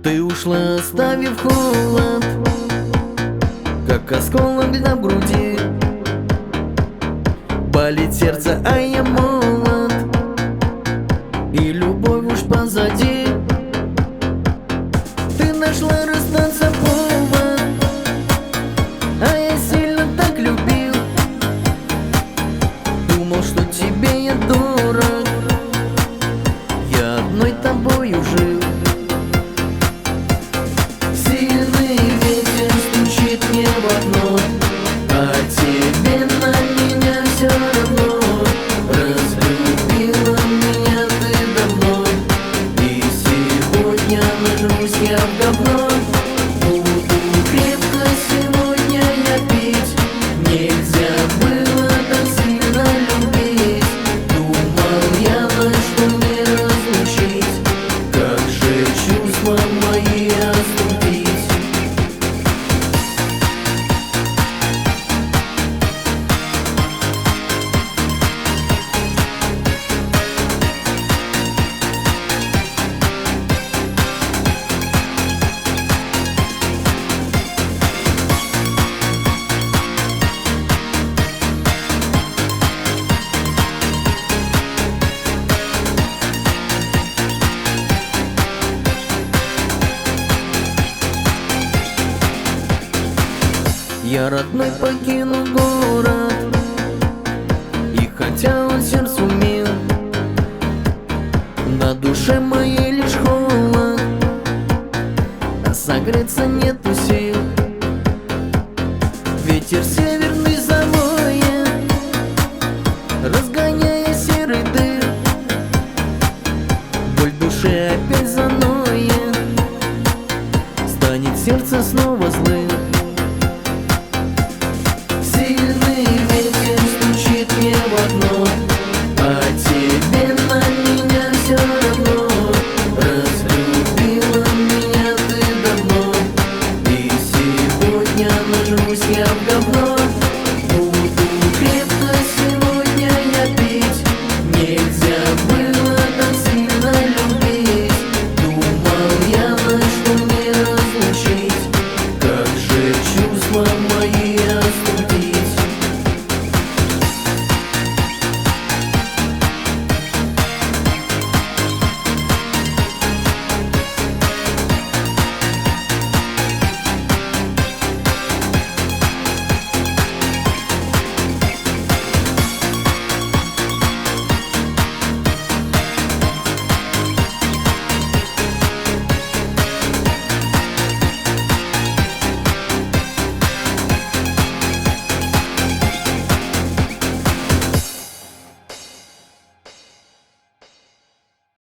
Ты ушла, оставив холод, как осколок льда в груди. Болит сердце, а я молод, и любовь уж позади. Ты нашла расстаться повод, а я сильно так любил. Думал, что тебе я дорог, я одной тобою жил. Сильный ветер стучит мне в окно, а тебе на меня все равно. Разлюбила меня ты давно, и сегодня нажрусь я в говно. Буду крепко сегодня я пить, нельзя было так сильно любить. Думал я, на что мне разлучить, как же чувства мои остудить. Я родной покинул город, и хотя он сердцу мил, на душе моей лишь холод, а согреться нету сил. Ветер северный завоет, разгоняя серый дым. Боль в душе опять заноет, станет сердце снова злым.